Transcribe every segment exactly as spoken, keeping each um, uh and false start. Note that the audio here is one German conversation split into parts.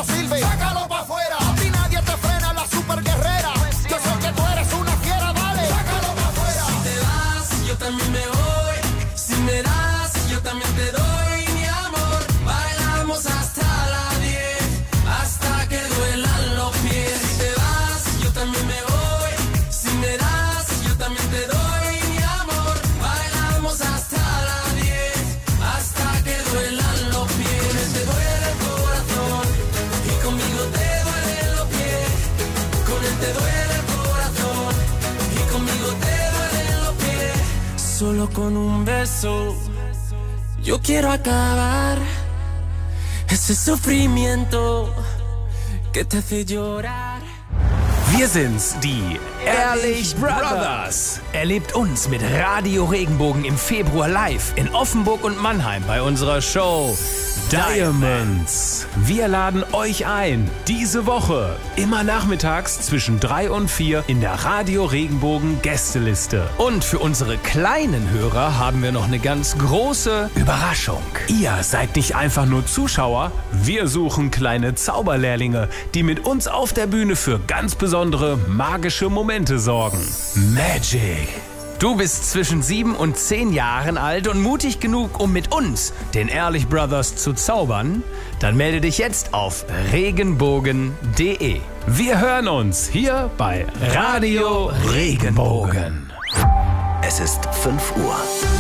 no sirve. Sácalo pa' afuera. A ti nadie te frena, la super guerrera. Yo sé que tú eres una fiera, dale. Sácalo pa' afuera. Si te vas, yo también me voy. Si me das, yo también te doy, mi amor. Bailamos hasta las diez, hasta que duelan los pies. Si te vas, yo también me voy. Si me das, yo también te doy, mi amor. Bailamos hasta las diez, hasta que duelan los pies. Te duele el corazón y conmigo te duelen los pies. Con él te duele el corazón y conmigo te duelen los pies. Solo con un beso yo quiero acabar ese sufrimiento que te hace llorar. Wir sind's, die Ehrlich Brothers. Erlebt uns mit Radio Regenbogen im Februar live in Offenburg und Mannheim bei unserer Show Diamonds. Wir laden euch ein, diese Woche, immer nachmittags zwischen drei und vier in der Radio Regenbogen Gästeliste. Und für unsere kleinen Hörer haben wir noch eine ganz große Überraschung. Ihr seid nicht einfach nur Zuschauer, wir suchen kleine Zauberlehrlinge, die mit uns auf der Bühne für ganz besondere magische Momente sorgen. Magic. Du bist zwischen sieben und zehn Jahren alt und mutig genug, um mit uns, den Ehrlich Brothers, zu zaubern? Dann melde dich jetzt auf regenbogen punkt de. Wir hören uns hier bei Radio Regenbogen. Es ist fünf Uhr.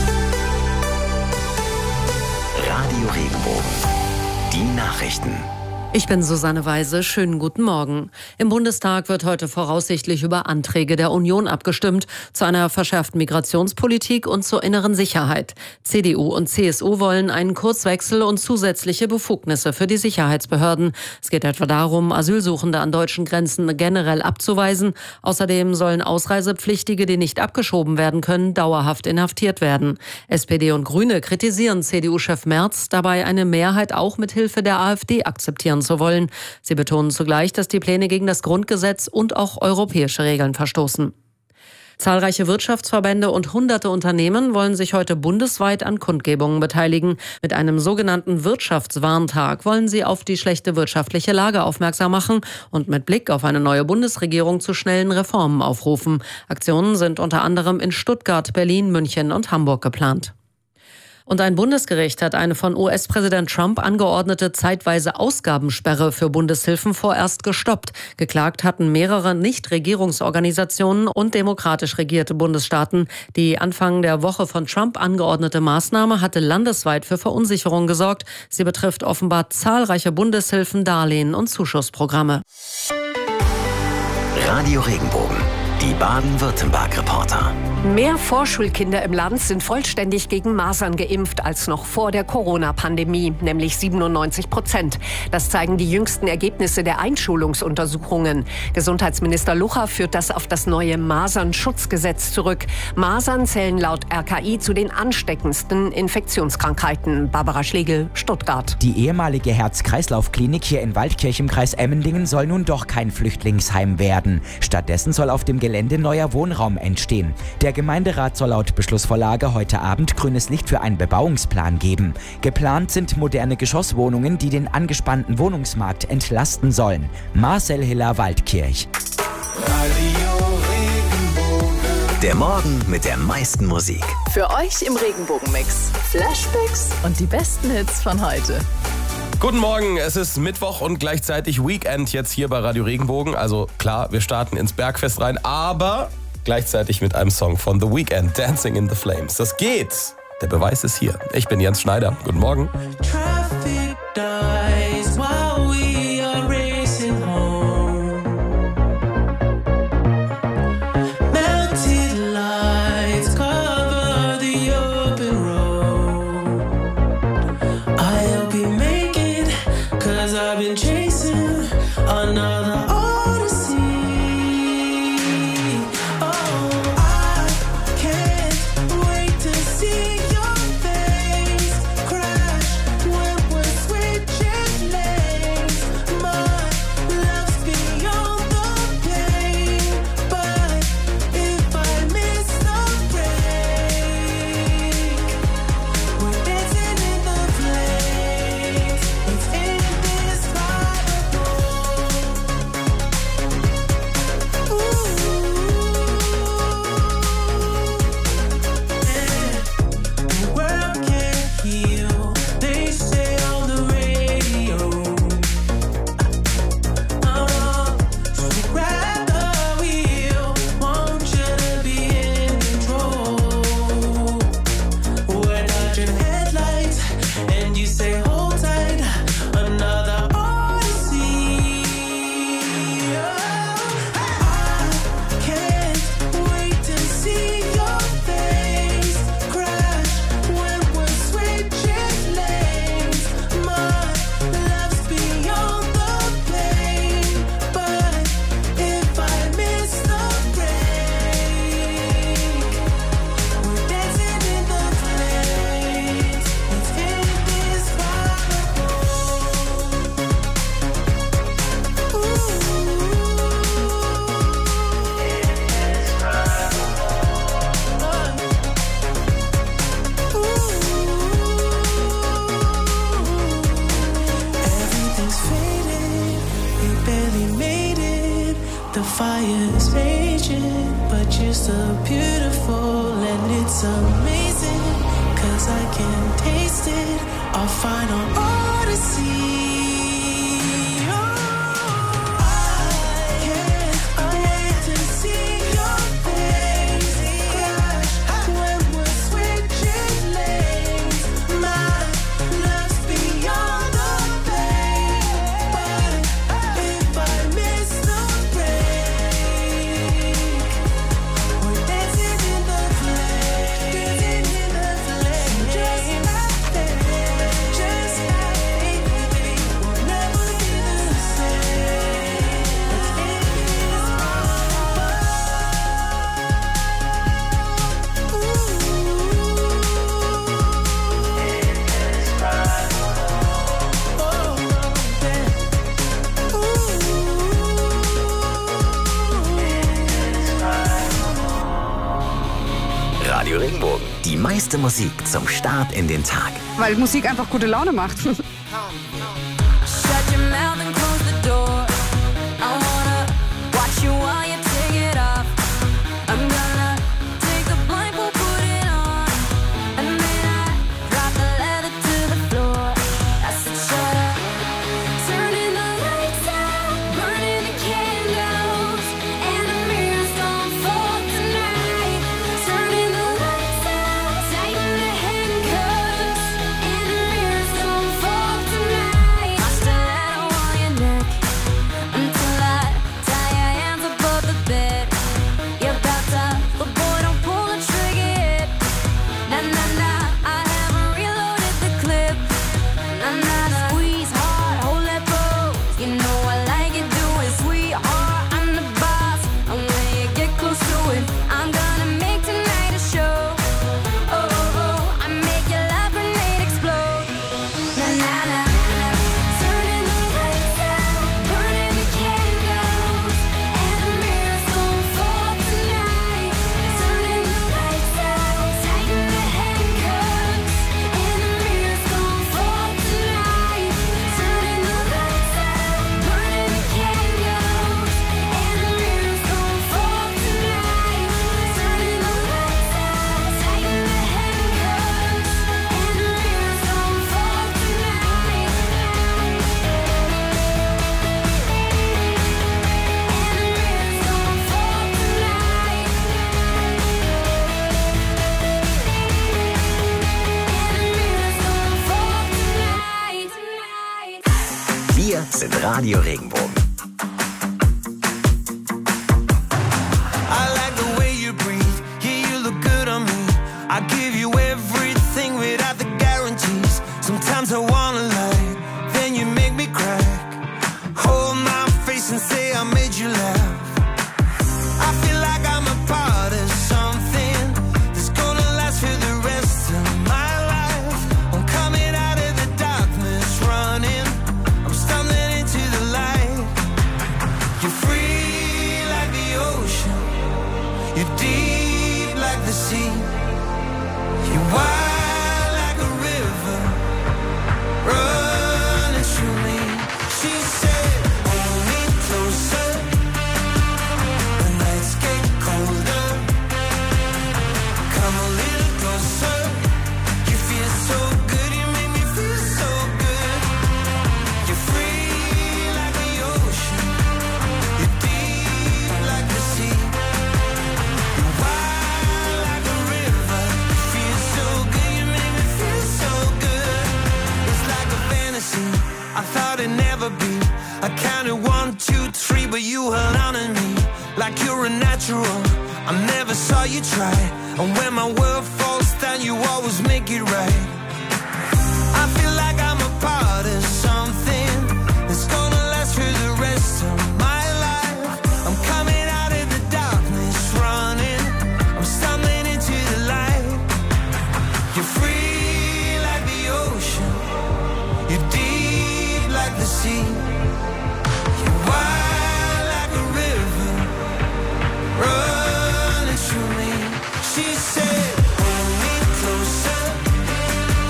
Radio Regenbogen. Die Nachrichten. Ich bin Susanne Weise. Schönen guten Morgen. Im Bundestag wird heute voraussichtlich über Anträge der Union abgestimmt zu einer verschärften Migrationspolitik und zur inneren Sicherheit. C D U und C S U wollen einen Kurswechsel und zusätzliche Befugnisse für die Sicherheitsbehörden. Es geht etwa darum, Asylsuchende an deutschen Grenzen generell abzuweisen. Außerdem sollen Ausreisepflichtige, die nicht abgeschoben werden können, dauerhaft inhaftiert werden. S P D und Grüne kritisieren C D U-Chef Merz, dabei eine Mehrheit auch mit Hilfe der AfD akzeptieren zu wollen. Sie betonen zugleich, dass die Pläne gegen das Grundgesetz und auch europäische Regeln verstoßen. Zahlreiche Wirtschaftsverbände und hunderte Unternehmen wollen sich heute bundesweit an Kundgebungen beteiligen. Mit einem sogenannten Wirtschaftswarntag wollen sie auf die schlechte wirtschaftliche Lage aufmerksam machen und mit Blick auf eine neue Bundesregierung zu schnellen Reformen aufrufen. Aktionen sind unter anderem in Stuttgart, Berlin, München und Hamburg geplant. Und ein Bundesgericht hat eine von U S-Präsident Trump angeordnete zeitweise Ausgabensperre für Bundeshilfen vorerst gestoppt. Geklagt hatten mehrere Nichtregierungsorganisationen und demokratisch regierte Bundesstaaten. Die Anfang der Woche von Trump angeordnete Maßnahme hatte landesweit für Verunsicherung gesorgt. Sie betrifft offenbar zahlreiche Bundeshilfen, Darlehen und Zuschussprogramme. Radio Regenbogen. Die Baden-Württemberg-Reporter. Mehr Vorschulkinder im Land sind vollständig gegen Masern geimpft als noch vor der Corona-Pandemie, nämlich siebenundneunzig Prozent. Das zeigen die jüngsten Ergebnisse der Einschulungsuntersuchungen. Gesundheitsminister Lucha führt das auf das neue Masernschutzgesetz zurück. Masern zählen laut R K I zu den ansteckendsten Infektionskrankheiten. Barbara Schlegel, Stuttgart. Die ehemalige Herz-Kreislauf-Klinik hier in Waldkirch im Kreis Emmendingen soll nun doch kein Flüchtlingsheim werden. Stattdessen soll auf dem Gelände neuer Wohnraum entstehen. Der Gemeinderat soll laut Beschlussvorlage heute Abend grünes Licht für einen Bebauungsplan geben. Geplant sind moderne Geschosswohnungen, die den angespannten Wohnungsmarkt entlasten sollen. Marcel Hiller, Waldkirch. Der Morgen mit der meisten Musik. Für euch im Regenbogen-Mix Flashbacks und die besten Hits von heute. Guten Morgen, es ist Mittwoch und gleichzeitig Weekend jetzt hier bei Radio Regenbogen. Also klar, wir starten ins Bergfest rein, aber gleichzeitig mit einem Song von The Weeknd, Dancing in the Flames. Das geht. Der Beweis ist hier. Ich bin Jens Schneider. Guten Morgen. Traffic dies while we are racing home. Melted lights cover the open road. I'll be making, cause I've been chasing another odyssey. Oh, I can't wait to see your face crash when we're switching lanes. My love's beyond the pain, but if I miss the break, we're dancing in the flames. It's in this vibe. The fire's raging, but you're so beautiful and it's amazing, 'cause I can taste it, our final odyssey. Radio Regenbogen. Die meiste Musik zum Start in den Tag. Weil Musik einfach gute Laune macht. Shut your mouth and close the door. I wanna watch you while you take it off. I'm gonna take the blindfold, put it on, and then I drop the leather to the floor. I said shut up, turning the lights out, burning the candles, and the mirrors don't fall tonight. Turning the lights out, tighten the handcuffs, and the mirrors don't fall tonight. My stiletto on your neck until I tie your hands above the bed. You're about to, but boy, don't pull the trigger yet. Nah, nah, nah, I haven't reloaded the clip. Nah, nah, nah, squeeze hard, hold that pose. You know I like it, do it, sweetheart. I'm the boss, and when you get close to it, I'm gonna make tonight a show. Oh, oh, oh, I make your love grenade explode. Nah, nah, nah, nah. Turning the lights out, burning the candles, and the mirrors don't fall tonight. Turning the lights out, tighten the handcuffs, and the mirrors don't fall tonight. Turning the lights out, burning the candles, and the mirrors don't fall tonight. Turning the lights out, tighten the handcuffs, and the mirrors don't fall tonight. Wir sind Radio Regenbogen. I like the way you breathe, yeah, you look good on me. I give you everything without the guarantees. Sometimes I wanna lie, then you make me cry. Hold my face and say I made you laugh. I feel like I'm a part of something that's gonna last for the rest of my life. I'm coming out of the darkness, running. I'm stumbling into the light. You're free like the ocean. You're deep like the sea. You're wide like a river, running through me. She said, hold me closer. The nights get colder. Come a little closer. You feel so good, you make me feel so good. You're free like the ocean. You're deep like the sea. You're wide like a river. You feel so good, you make me feel so good. It's like a fantasy I thought it'd never be. I counted one, two, three, but you held on to me like you're a natural. I never saw you try, and when my world falls down, you always make it right. I feel like I'm a part of something that's gonna last for the rest of my life. I'm coming out of the darkness, running. I'm stumbling into the light. You're free like the ocean. You're deep like the sea. You're wide like a river, running through me. She said, hold me closer.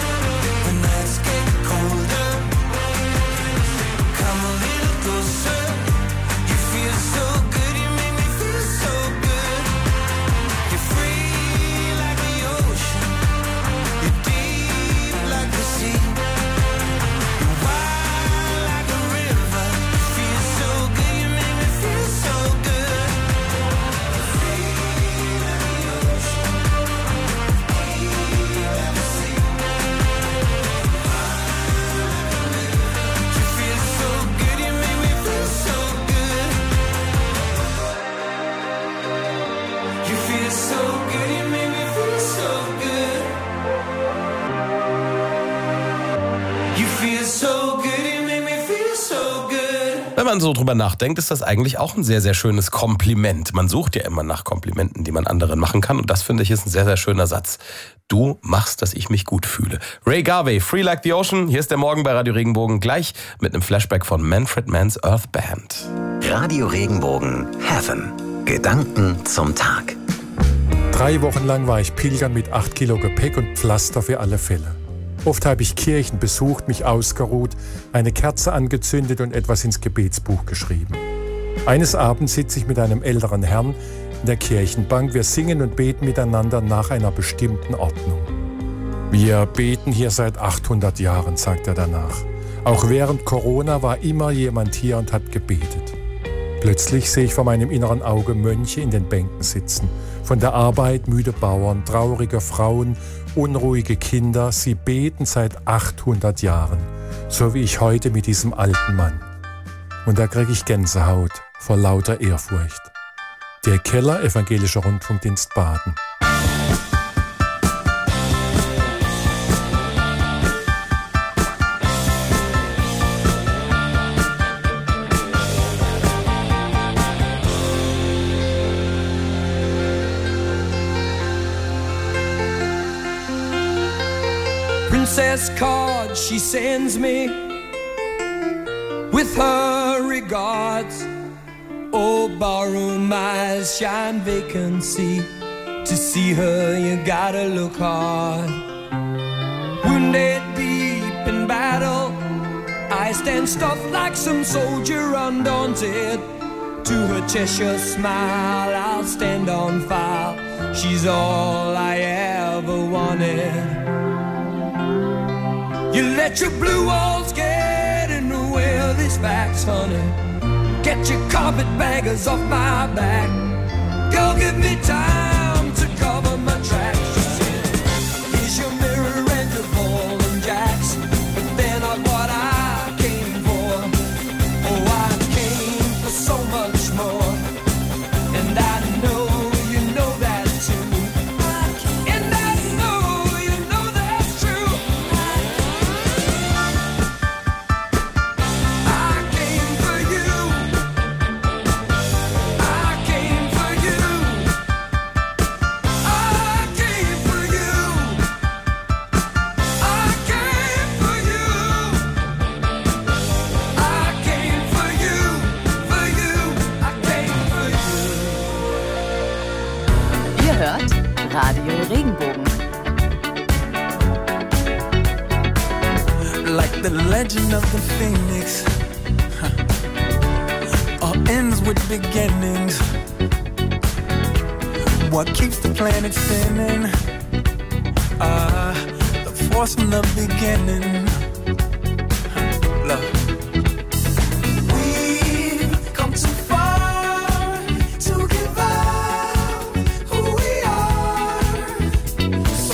Wenn man so drüber nachdenkt, ist das eigentlich auch ein sehr, sehr schönes Kompliment. Man sucht ja immer nach Komplimenten, die man anderen machen kann. Und das, finde ich, ist ein sehr, sehr schöner Satz. Du machst, dass ich mich gut fühle. Ray Garvey, Free Like the Ocean. Hier ist der Morgen bei Radio Regenbogen. Gleich mit einem Flashback von Manfred Mann's Earth Band. Radio Regenbogen Heaven. Gedanken zum Tag. Drei Wochen lang war ich pilgern mit acht Kilo Gepäck und Pflaster für alle Fälle. Oft habe ich Kirchen besucht, mich ausgeruht, eine Kerze angezündet und etwas ins Gebetsbuch geschrieben. Eines Abends sitze ich mit einem älteren Herrn in der Kirchenbank. Wir singen und beten miteinander nach einer bestimmten Ordnung. Wir beten hier seit achthundert Jahren, sagt er danach. Auch während Corona war immer jemand hier und hat gebetet. Plötzlich sehe ich vor meinem inneren Auge Mönche in den Bänken sitzen. Von der Arbeit müde Bauern, traurige Frauen, unruhige Kinder. Sie beten seit achthundert Jahren, so wie ich heute mit diesem alten Mann. Und da kriege ich Gänsehaut vor lauter Ehrfurcht. Der Keller, Evangelischer Rundfunkdienst Baden. Princess card she sends me with her regards. Oh, ballroom eyes shine vacancy. To see her you gotta look hard. Wounded deep in battle, I stand stuffed like some soldier undaunted. To her Cheshire smile I'll stand on file. She's all I ever wanted. You let your blue walls get in the way of these facts, honey. Get your carpetbaggers off my back. Girl, give me time to cover my tracks. She said, here's your mirror and your ball and jacks. But they're not what I came for. Oh, I came for so much more. And I know you know that too. And I know you know that's true. I came for you. I came for you. I came for you. I came for you. I came for you. For you. I came for you. Ihr hört Radio Regenbogen. Like the legend of the phoenix, huh. All ends with beginnings. What keeps the planet spinning? Ah, the force from the beginning.